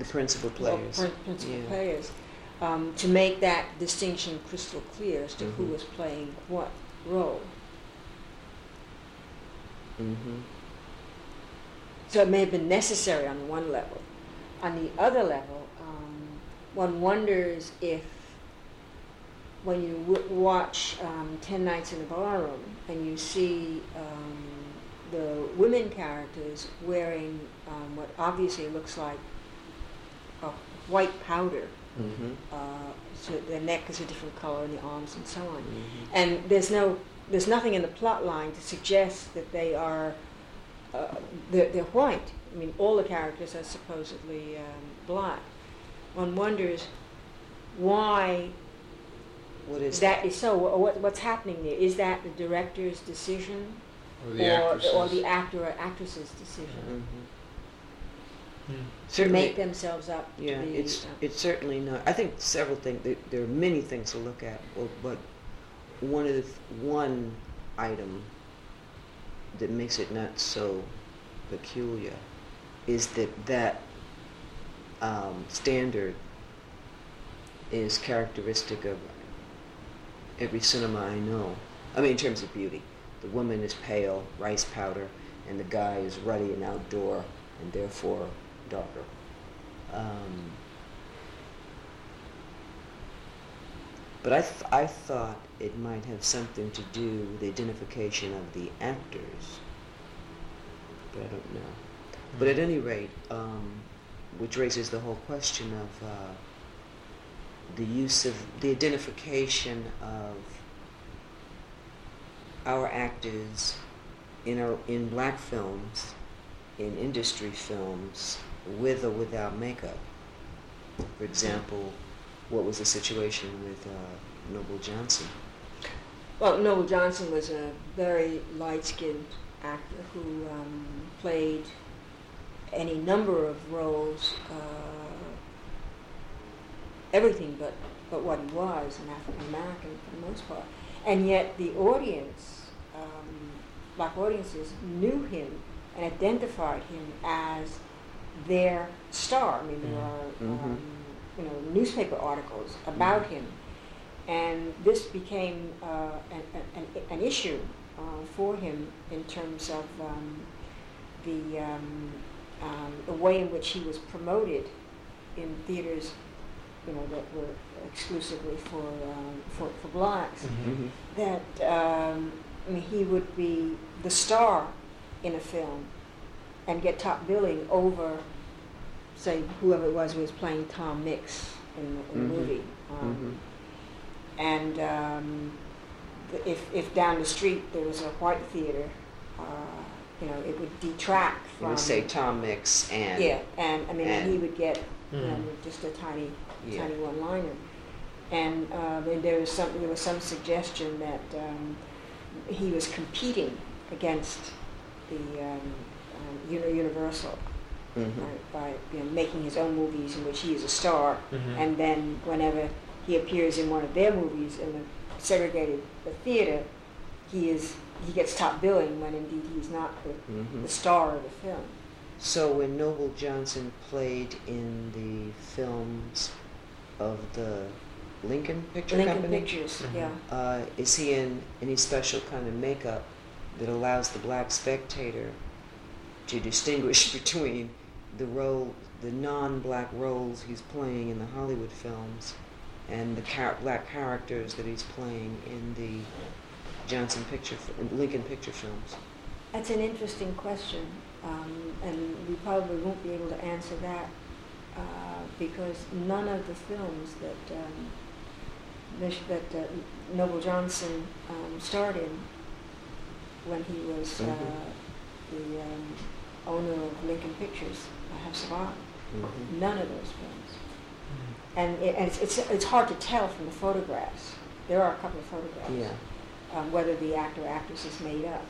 The principal players. Principal players, to make that distinction crystal clear as to who was playing what role. So it may have been necessary on one level. On the other level, one wonders if, when you watch 10 Nights in the Ballroom and you see the women characters wearing what obviously looks like white powder, so their neck is a different color and the arms and so on, and there's nothing in the plot line to suggest that they are they're white. I mean, all the characters are supposedly black. One wonders why that is so. What's happening there? Is that the director's decision, or the actor or actress's decision to make themselves up? Yeah, it's certainly not. I think several things. There are many things to look at, but one item that makes it not so peculiar is that standard is characteristic of every cinema I know. I mean, in terms of beauty. The woman is pale, rice powder, and the guy is ruddy and outdoor, and therefore darker. But I thought it might have something to do with the identification of the actors, but I don't know. But at any rate, which raises the whole question of the use of the identification of our actors in black films, in industry films, with or without makeup. For example, what was the situation with Noble Johnson? Well, Noble Johnson was a very light-skinned actor who played any number of roles, everything but what he was, an African American for the most part. And yet the audience, black audiences, knew him and identified him as their star. I mean, there are newspaper articles about him, and this became an issue for him in terms of the way in which he was promoted in theaters, that were exclusively for blacks. That he would be the star in a film and get top billing over, say, whoever it was who was playing Tom Mix in the movie. And if down the street there was a white theater, it would detract from. You would say Tom Mix and. Yeah, and he would get just a tiny one-liner, and there was some suggestion that he was competing against the Universal. By making his own movies in which he is a star, and then whenever he appears in one of their movies in the segregated theater, he gets top billing when indeed he's not the star of the film. So when Noble Johnson played in the films of the Lincoln Picture Company? Pictures, yeah. Is he in any special kind of makeup that allows the black spectator to distinguish between the non-black roles he's playing in the Hollywood films and the black characters that he's playing in the Lincoln Picture films? That's an interesting question, and we probably won't be able to answer that because none of the films that Noble Johnson starred in when he was the owner of Lincoln Pictures have survived. None of those films. And it's hard to tell from the photographs. There are a couple of photographs. Whether the actor or actress is made up.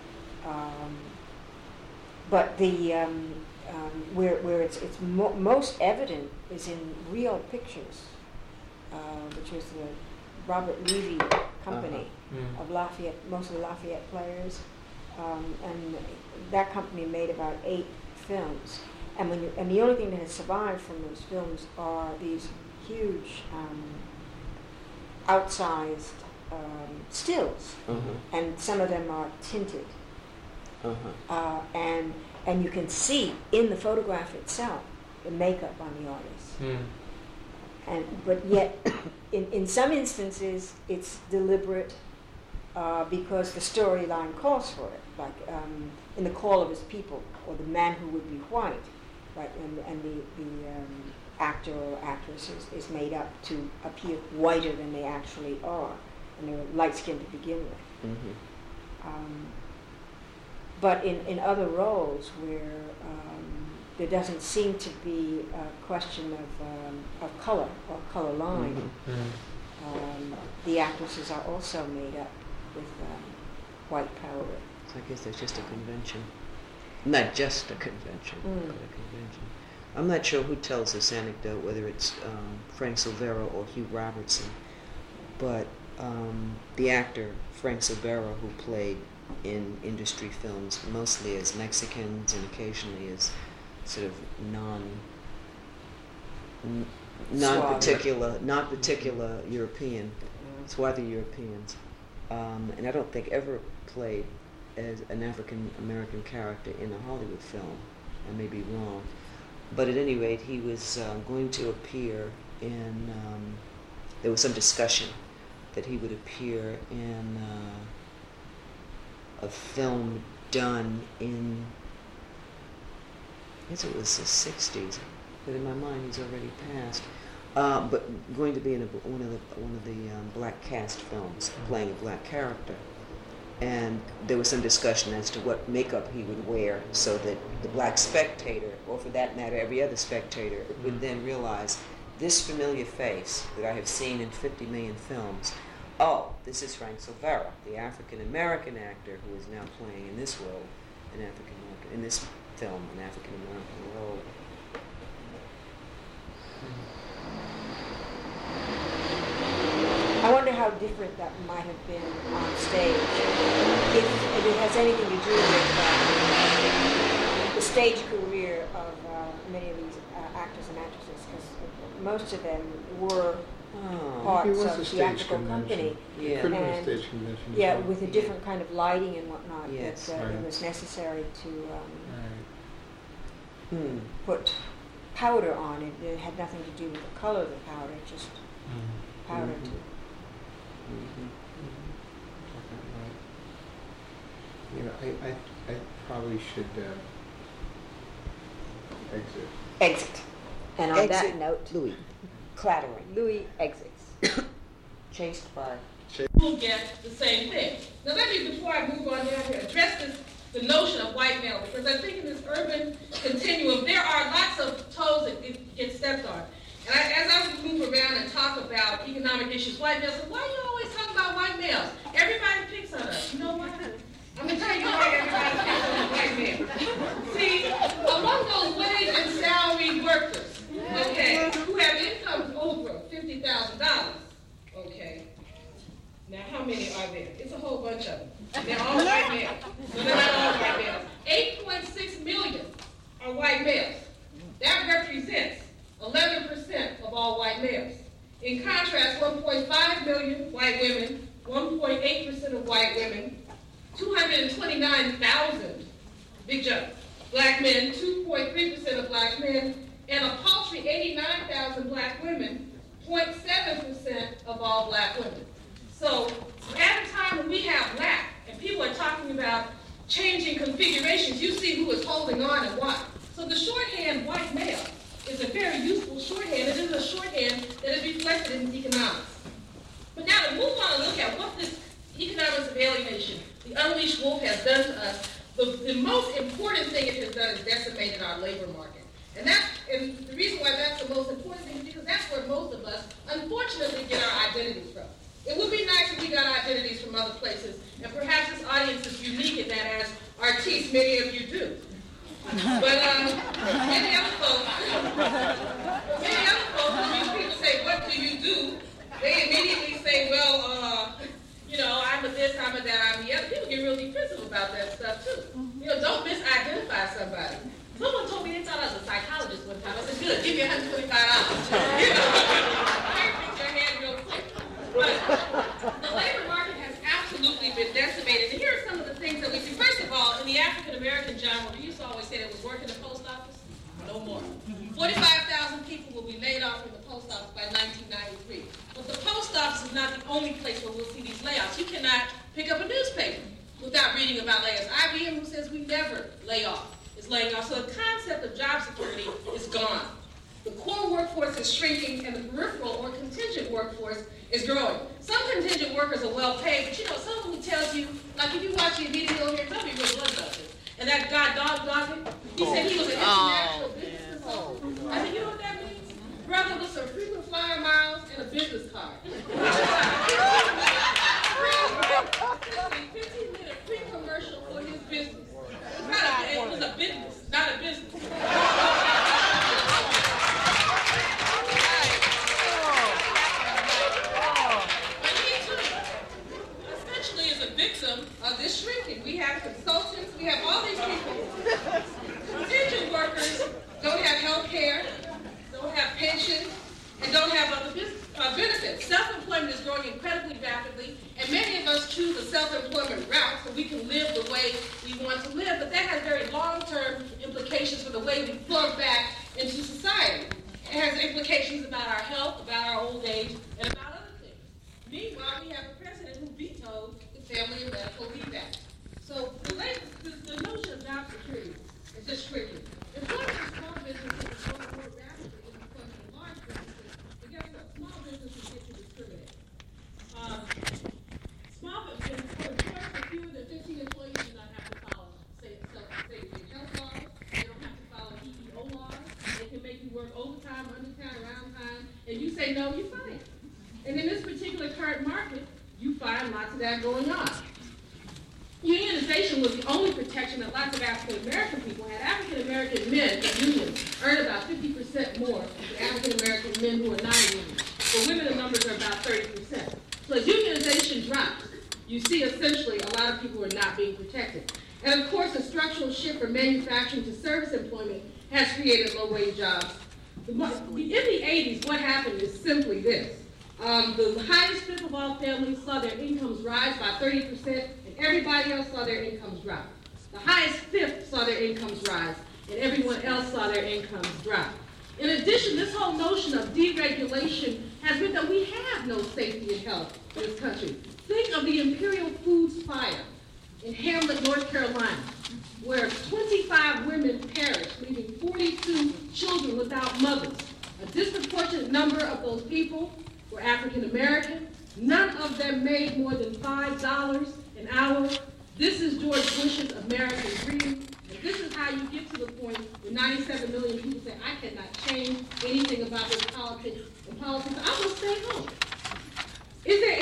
But where it's most evident is in Real Pictures, which was the Robert Levy company of Lafayette, mostly Lafayette players, and that company made about 8 films. and the only thing that has survived from those films are these huge outsized stills, and some of them are tinted, and you can see in the photograph itself the makeup on the artist. But yet, in some instances, it's deliberate because the storyline calls for it, like in The Call of His People, or The Man Who Would Be White, right? And the actor or actress is made up to appear whiter than they actually are, and they're light-skinned to begin with. But in other roles where there doesn't seem to be a question of color or color line, the actresses are also made up with white powder. So I guess that's just a convention. Not just a convention, but a convention. I'm not sure who tells this anecdote, whether it's Frank Silvera or Hugh Robertson, but the actor Frank Silvera, who played in industry films mostly as Mexicans and occasionally as sort of non-particular European, swarthy Europeans, and I don't think ever played as an African American character in a Hollywood film. I may be wrong, but at any rate, he was going to appear in. There was some discussion that he would appear in a film done in, I guess it was the 60s, but in my mind he's already passed. But going to be in one of the black cast films, playing a black character, and there was some discussion as to what makeup he would wear, so that the black spectator, or for that matter, every other spectator, would then realize this familiar face that I have seen in 50 million films. Oh, this is Frank Silvera, the African-American actor who is now playing in this role, in this film, an African-American role. I wonder how different that might have been on stage, if it has anything to do with the stage career of many of these actors and actresses, because most of them were parts of the theatrical company. Yeah. Could have been a stage convention. Yeah, with a different kind of lighting and whatnot. Yes. That it was necessary to put powder on it. It had nothing to do with the color of the powder, just powder to. You know, I probably should exit. Exit. And on that note, Louis, clattering. Louis exits. Chased by. Will get the same thing. Now let me, before I move on down here, address the notion of white male, because I think in this urban continuum, there are lots of toes that get stepped on. And as I move around and talk about economic issues, white males say, why are you always talking about white males? Everybody picks on us. You know what? I'm going to tell you why everybody picks on white males. See, among those wage and salary workers, okay, who have incomes over $50,000, okay, now how many are there? It's a whole bunch of them. They're all white males. No, they're not all white males. 8.6 million are white males. That represents 11% of all white males. In contrast, 1.5 million white women, 1.8% of white women, 229,000, big jump, black men, 2.3% of black men, and a paltry 89,000 black women, 0.7% of all black women. So at a time when we have lack, and people are talking about changing configurations, you see who is holding on and what. So the shorthand white male is a very useful shorthand. It is a shorthand that is reflected in economics. But now to move on and look at what this economics of alienation, the unleashed wolf, has done to us, the most important thing it has done is decimated our labor market. And the reason why that's the most important thing is because that's where most of us, unfortunately, get our identities from. It would be nice if we got our identities from other places, and perhaps this audience is unique in that as artists, many of you do. But many other folks, when people say, what do you do? They immediately say, well, I'm a this, I'm a that, I'm the other. People get real defensive about that stuff, too. Don't misidentify somebody. Someone told me they thought I was a to give you $125. You know, raise your hand real quick. But the labor market has absolutely been decimated. And here are some of the things that we see. First of all, in the African American genre, we used to always say that it was working the post office. No more. 45,000 people will be laid off from the post office by 1993. But the post office is not the only place where we'll see these layoffs. You cannot pick up a newspaper without reading about layoffs. IBM, who says we never lay off, is laying off. So the concept of job security is gone. The core workforce is shrinking, and the peripheral or contingent workforce is growing. Some contingent workers are well paid, but you know, someone who tells you, like if you watch your video here, tell me where blood does it. And that guy, Dog Doggett, he said he was an international business consultant. I said, you know what that means? Brother with some frequent flyer miles and a business card. 15-minute pre-commercial for his business. It was a business, not a business. But he too, essentially, is a victim of this shrinking. We have consultants, we have all these people. Contingent workers don't have health care, don't have pensions, and don't have other benefits. Self-employment is growing incredibly rapidly, and many of us choose a self-employment route so we can live the way we want to live, but that has very long-term implications for the way we plug back into society. It has implications about our health, about our old age, and about other things. Meanwhile, we have a president who vetoed the Family and Medical Leave Act. So the notion of job security is just shrinking. Employment in small businesses is growing more rapidly than employment in large businesses. But guess what? Small businesses get to discriminate. Small businesses, for employers with fewer than 15 employees, do not have to follow safety and health laws. They don't have to follow EEO laws. They can make you work overtime, undertime, around time, and you say no, you're fine. And in this particular current market, you find lots of that going on. Unionization was the only protection that lots of African American people had. African American men in unions earn about 50% more than African American men who are not in unions. For women, the numbers are about 30%. So as unionization drops, you see essentially a lot of people who are not being protected. And of course, the structural shift from manufacturing to service employment has created low-wage jobs. In the 80s, what happened is simply this. The highest fifth of all families saw their incomes rise by 30%, and everybody else saw their incomes drop. The highest fifth saw their incomes rise, and everyone else saw their incomes drop. In addition, this whole notion of deregulation has meant that we have no safety and health in this country. Think of the Imperial Foods fire in Hamlet, North Carolina, where 25 women perished, leaving 42 children without mothers. A disproportionate number of those people were African American. None of them made more than $5 an hour. This is George Bush's American dream. And this is how you get to the point where 97 million people say, I cannot change anything about this politics. I will stay home. Is there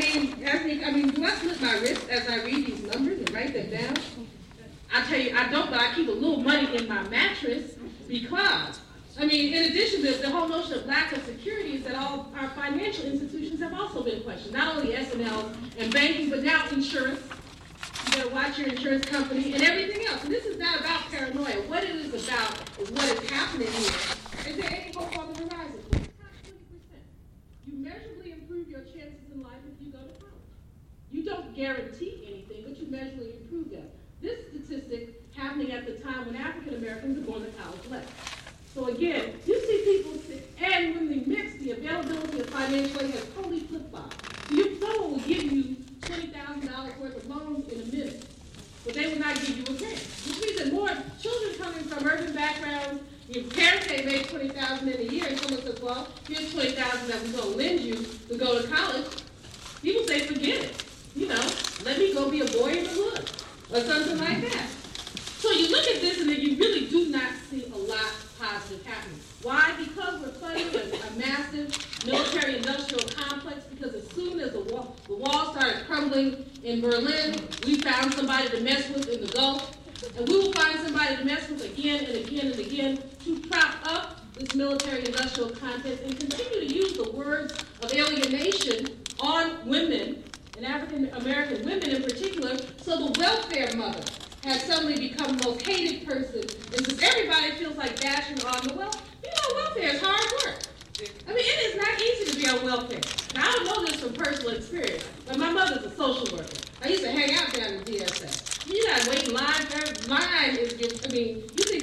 any, do I split my wrist as I read these numbers and write them down? I tell you, I don't, but I keep a little money in my mattress because, in addition to the whole notion of lack of security is that all our financial institutions have also been questioned. Not only S&L and banking, but now insurance. You better watch your insurance company and everything else. And this is not about paranoia. What it is about is what is happening here. Is there any hope on the horizon? It's not 20%. You measurably improve your chances in life if you go to college. You don't guarantee anything, but you measurably improve them. This statistic happening at the time when African Americans are going to college less. So again, you see people, and when they mix the availability of financial aid has totally flip-flopped. Someone will give you $20,000 worth of loans in a minute, but they will not give you a grant, which means that more children coming from urban backgrounds, your parents may make $20,000 in a year, and someone says, well, here's $20,000 that we're going to lend you to go to college. People say, forget it. Let me go be a boy in the hood, or something like that. So you look at this, and then you really do not see a lot positive happening. Why? Because we're funding a massive military-industrial complex, because as soon as the wall started crumbling in Berlin, we found somebody to mess with in the Gulf, and we will find somebody to mess with again and again and again to prop up this military-industrial complex and continue to use the words of alienation on women, and African-American women in particular, so the welfare mother has suddenly become the most hated person. And since everybody feels like bashing on the welfare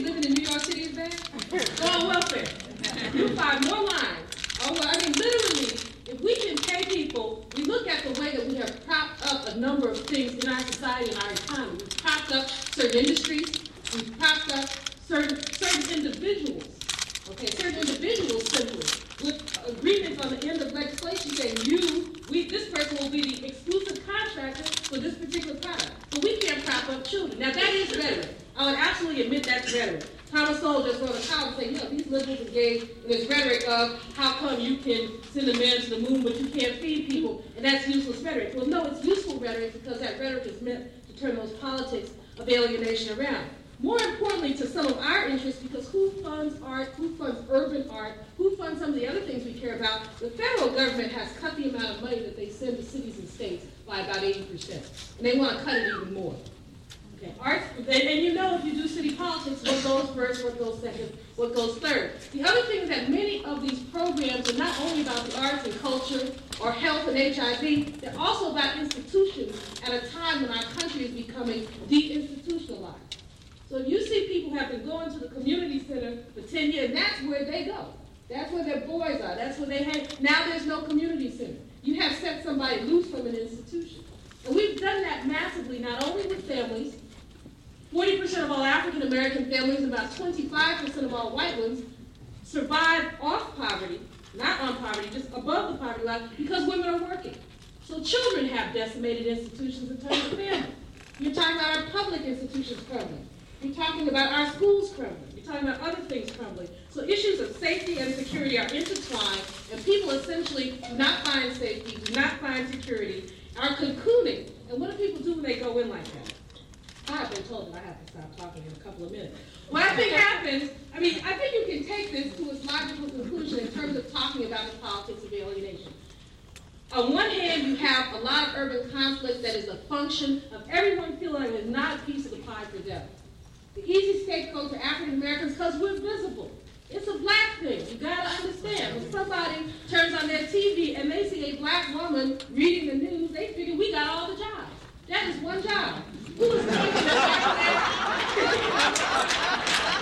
living in New York City is bad? Go on welfare. You find more lines. Oh, well, I mean, literally, if we can pay people, we look at the way that we have propped up a number of things in our society and our economy. We've propped up certain industries. We've propped up certain individuals. Okay, certain individuals simply with agreements on the end of legislation saying this person will be the exclusive contractor for this particular product. So we can't prop up children. Now that is rhetoric. I would absolutely admit that's rhetoric. Thomas Sowell just wrote a column saying, these liberals engage in this rhetoric of how come you can send a man to the moon but you can't feed people, and that's useless rhetoric. Well, no, it's useful rhetoric because that rhetoric is meant to turn those politics of alienation around. More importantly to some of our interests, because who funds art, who funds urban art, who funds some of the other things we care about, the federal government has cut the amount of money that they send to cities and states by about 80%. And they want to cut it even more. Okay. Art, and if you do city politics, what goes first, what goes second, what goes third. The other thing is that many of these programs are not only about the arts and culture or health and HIV, they're also about institutions at a time when our country is becoming deinstitutionalized. So you see people have been going to the community center for 10 years, and that's where they go. That's where their boys are. That's where they hang. Now there's no community center. You have set somebody loose from an institution. And we've done that massively, not only with families. 40% of all African American families and about 25% of all white ones survive off poverty, not on poverty, just above the poverty line, because women are working. So children have decimated institutions in terms of family. You're talking about our public institutions crumbling. You're talking about our schools crumbling. You're talking about other things crumbling. So issues of safety and security are intertwined, and people essentially do not find safety, do not find security, are cocooning. And what do people do when they go in like that? I've been told that I have to stop talking in a couple of minutes. What I think happens, I think you can take this to its logical conclusion in terms of talking about the politics of alienation. On one hand, you have a lot of urban conflict that is a function of everyone feeling like there's not a piece of the pie for them. The easy scapegoat to African Americans because we're visible. It's a black thing. You gotta understand. When somebody turns on their TV and they see a black woman reading the news, they figure we got all the jobs. That is one job. Who is thinking about that?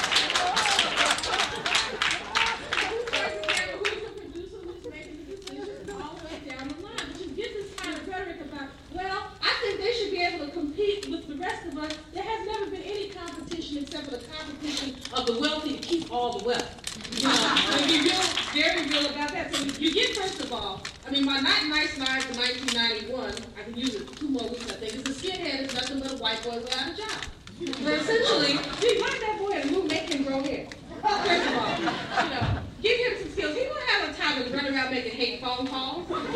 Of the wealthy to keep all the wealth. So be very real about that. So you get, first of all, my Not Nice Lives in 1991, I can use it 2 more weeks, I think, is a skinhead is nothing but a white boy without a job. But essentially, you like that boy in the room, make him grow hair. First of all, give him some skills. He won't have no time to run around making hate phone calls. Put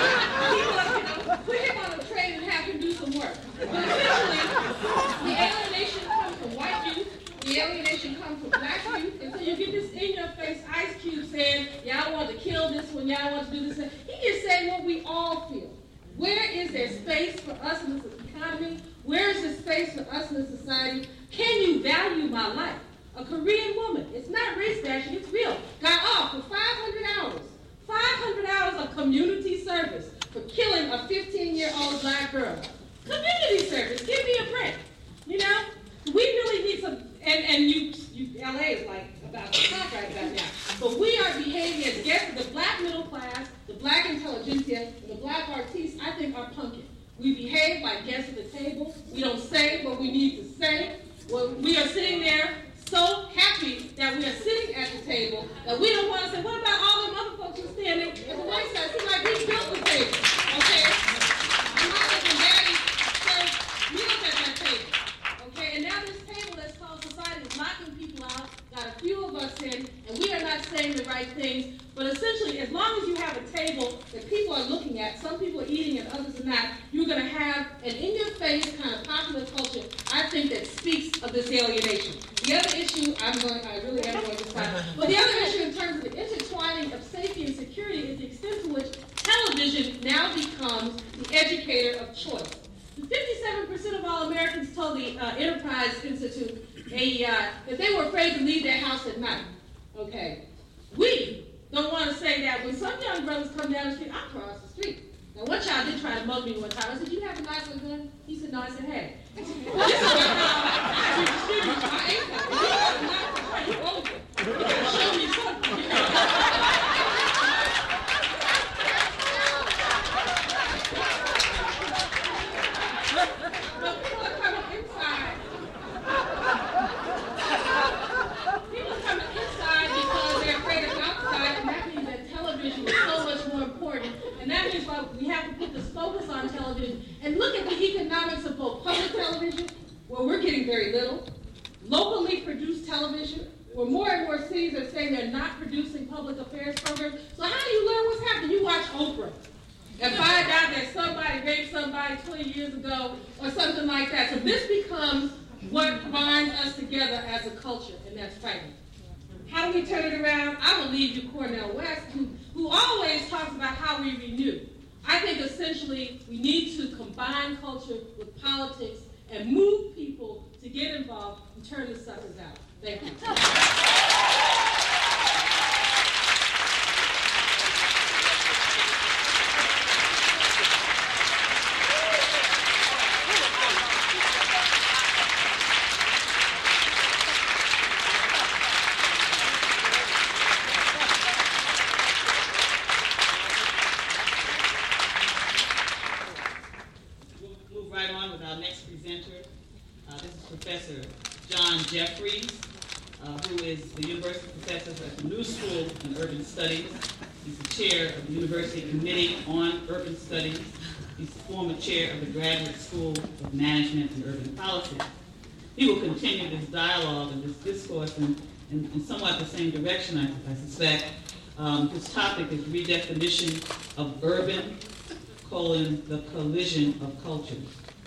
him on a train and have him do some work. But essentially, the alienation comes from white youth. The alienation comes from black youth, and so you get this in-your-face Ice Cube saying, y'all want to kill this one, y'all want to do this. He is saying what we all feel. Where is there space for us in this economy? Where is there space for us in this society? Can you value my life? A Korean woman, it's not race bashing, it's real, got off for 500 hours. 500 hours of community service for killing a 15-year-old black girl. Community service, give me a break. We really need some. And LA is like about to talk right about now. But we are behaving as guests. The black middle class, the black intelligentsia, and the black artists, I think, are punking. We behave like guests at the table. We don't say what we need to say. Well, we are sitting there so happy that we are sitting at the table that we don't want to say, what about all them other folks who are standing at the white side? It seems like we built the table, okay? I'm not letting daddy serve meals at that table. And now this table that's called society is locking people out, got a few of us in, and we are not saying the right things. But essentially, as long as you have a table that people are looking at, some people are eating and others are not, you're going to have an in-your-face kind of popular culture, I think, that speaks of this alienation. The other issue, I really am going to stop. But the other issue in terms of the intertwining of safety and security is the extent to which television now becomes the educator of choice. 57% of all Americans told the Enterprise Institute that they were afraid to leave their house at night. Okay. We don't want to say that when some young brothers come down the street, I cross the street. Now, one child did try to mug me one time. I said, you have a knife and gun? He said, no. I said, hey. This is my income. more and more cities are saying they're not producing public affairs programs. So how do you learn what's happening? You watch Oprah and find out that somebody raped somebody 20 years ago or something like that. So this becomes what binds us together as a culture, and that's fighting. How do we turn it around? I will leave you Cornel West, who always talks about how we renew. I think essentially we need to combine culture with politics and move people to get involved and turn the suckers out. Thank you. Professor John Jeffries, who is the University Professor at the New School in Urban Studies. He's the chair of the University Committee on Urban Studies. He's the former chair of the Graduate School of Management and Urban Policy. He will continue this dialogue and this discourse in somewhat the same direction, I suspect. This topic is redefinition of urban, the collision of cultures.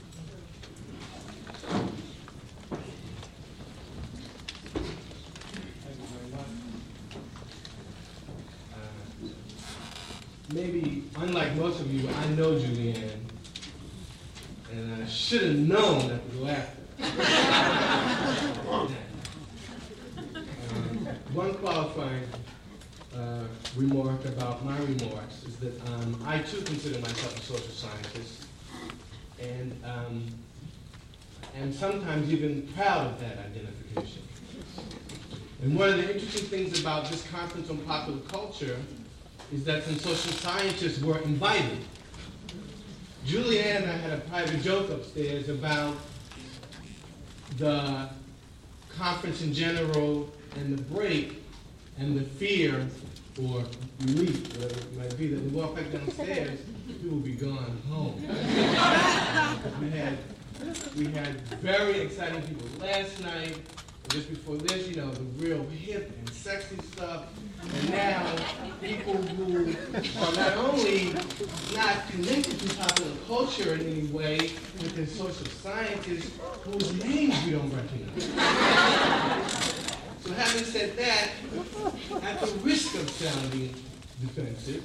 Maybe, unlike most of you, I know Julianne, and I should have known not to go after her. One qualifying remark about my remarks is that I too consider myself a social scientist, and am sometimes even proud of that identification. And one of the interesting things about this conference on popular culture is that some social scientists were invited. Julianne and I had a private joke upstairs about the conference in general and the break and the fear or relief, whatever it might be, that we walk back downstairs, we will be gone home. We had very exciting people last night. Just before this, you know, the real hip and sexy stuff. And now, people who are not only not connected to popular culture in any way, but they're social scientists whose names we don't recognize. So having said that, at the risk of sounding defensive,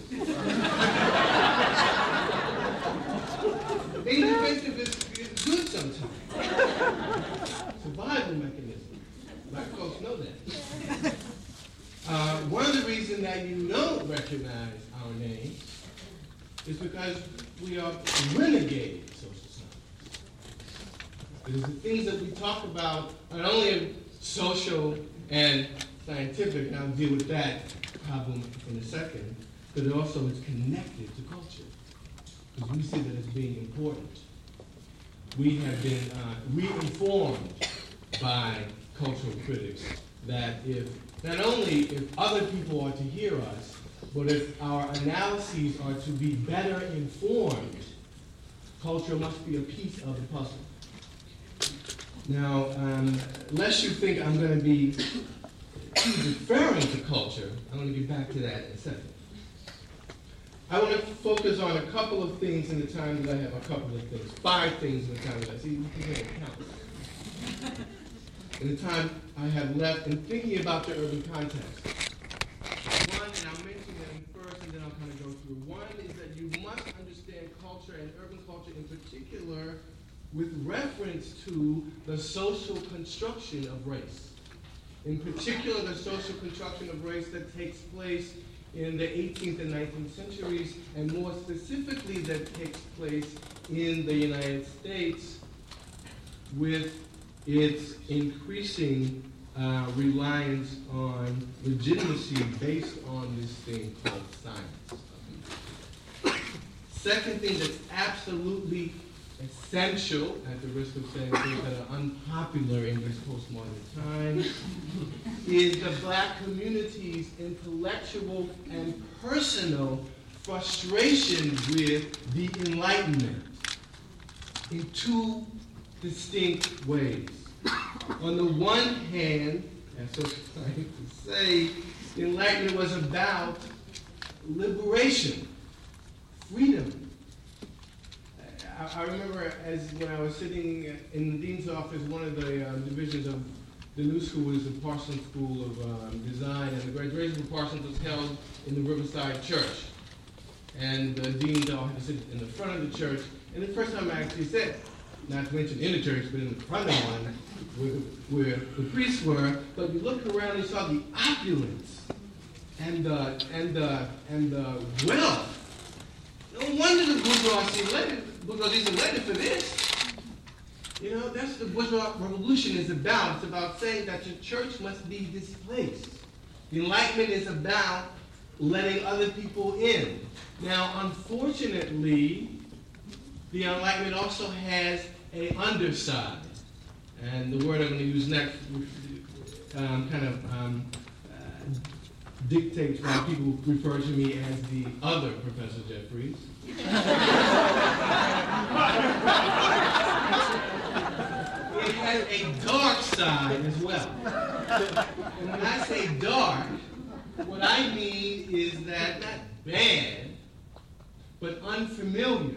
being defensive is good sometimes. Survival mechanism. Black folks know that. One of the reasons that you don't recognize our names is because we are renegade social scientists. Because the things that we talk about are not only social and scientific, and I'll deal with that problem in a second, but also it's connected to culture. Because we see that as being important. We have been re-informed by cultural critics that not only if other people are to hear us, but if our analyses are to be better informed, culture must be a piece of the puzzle. Now, lest you think I'm going to be referring to culture, I'm going to get back to that in a second. I want to focus on a couple of things in the time that I have, 5 things in the time that I see. You can count. In the time I have left in thinking about the urban context. One, and I'll mention them first and then I'll kind of go through. One is that you must understand culture and urban culture in particular with reference to the social construction of race. In particular, the social construction of race that takes place in the 18th and 19th centuries, and more specifically that takes place in the United States with its increasing reliance on legitimacy based on this thing called science. Second thing that's absolutely essential, at the risk of saying things that are unpopular in this postmodern time, is the Black community's intellectual and personal frustration with the Enlightenment in 2 distinct ways. On the one hand, as social scientists say, the Enlightenment was about liberation, freedom. I remember when I was sitting in the dean's office, one of the divisions of the new school is the Parsons School of Design, and the graduation for Parsons was held in the Riverside Church. And the dean's office had to sit in the front of the church. And the first time I actually sat, not to mention in the church, but in the front of one, where the priests were, but you looked around and you saw the opulence and the wealth. No wonder the bourgeoisie is elected for this. You know, that's what the bourgeois revolution is about. It's about saying that your church must be displaced. The Enlightenment is about letting other people in. Now, unfortunately, the Enlightenment also has an underside. And the word I'm going to use next dictates why people refer to me as the other Professor Jeffries. It has a dark side as well. And when I say dark, what I mean is that not bad, but unfamiliar.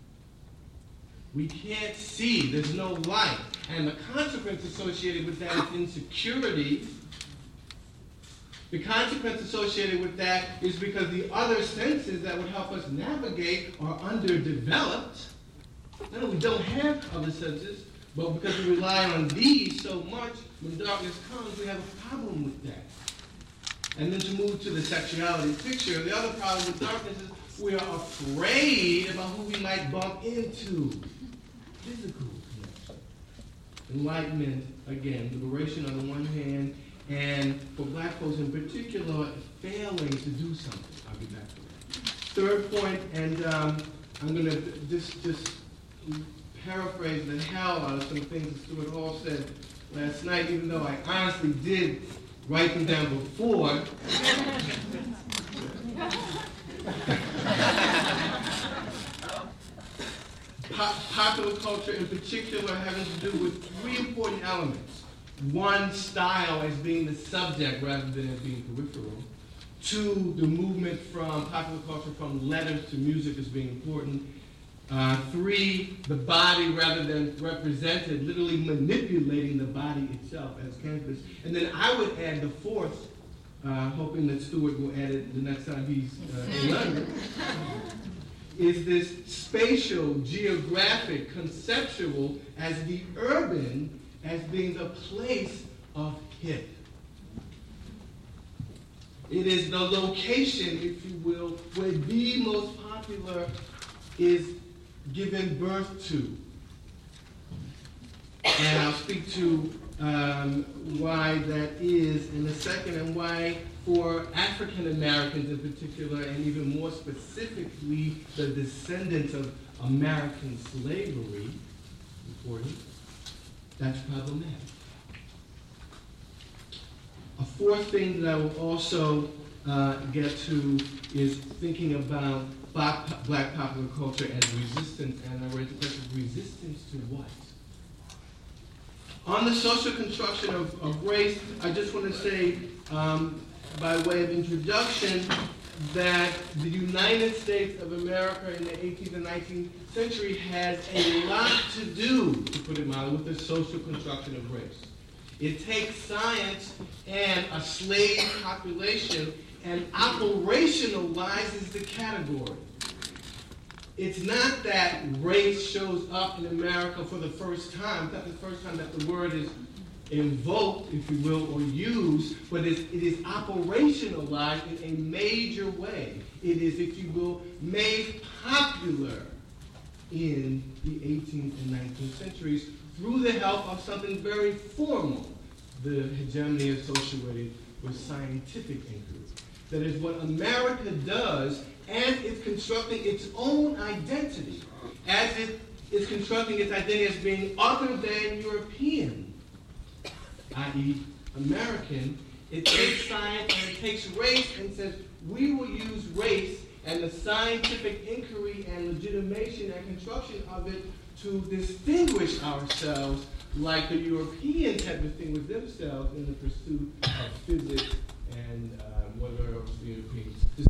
We can't see, there's no light. And the consequence associated with that is insecurity. The consequence associated with that is because the other senses that would help us navigate are underdeveloped. Not that we don't have other senses, but because we rely on these so much, when darkness comes, we have a problem with that. And then to move to the sexuality picture, the other problem with darkness is we are afraid about who we might bump into. Physical connection. Enlightenment, again, liberation on the one hand, and for black folks in particular, failing to do something. I'll be back to that. Third point, and I'm going to just paraphrase the hell out of some things that Stuart Hall said last night, even though I honestly did write them down before. Popular culture in particular having to do with three important elements. One, style as being the subject rather than as being peripheral. Two, the movement from popular culture from letters to music as being important. Three, the body rather than represented, literally manipulating the body itself as canvas. And then I would add the fourth, hoping that Stuart will add it the next time he's in London, is this spatial, geographic, conceptual as the urban as being the place of hip. It is the location, if you will, where the most popular is given birth to. And I'll speak to why that is in a second, and why for African Americans in particular, and even more specifically the descendants of American slavery, important, that's problematic. A fourth thing that I will also get to is thinking about black popular culture as resistance, and I raise the question of resistance to what? On the social construction of race, I just want to say, by way of introduction, that the United States of America in the 18th and 19th century has a lot to do, to put it mildly, with the social construction of race. It takes science and a slave population and operationalizes the category. It's not that race shows up in America for the first time. It's not the first time that the word is invoked, if you will, or used, but it is operationalized in a major way. It is, if you will, made popular in the 18th and 19th centuries through the help of something very formal, the hegemony associated with scientific inquiry. That is what America does as it's constructing its own identity, as it is constructing its identity as being other than European, i.e. American. It takes science and it takes race and says, we will use race and the scientific inquiry and legitimation and construction of it to distinguish ourselves like the Europeans have distinguished themselves in the pursuit of physics and what are the Europeans?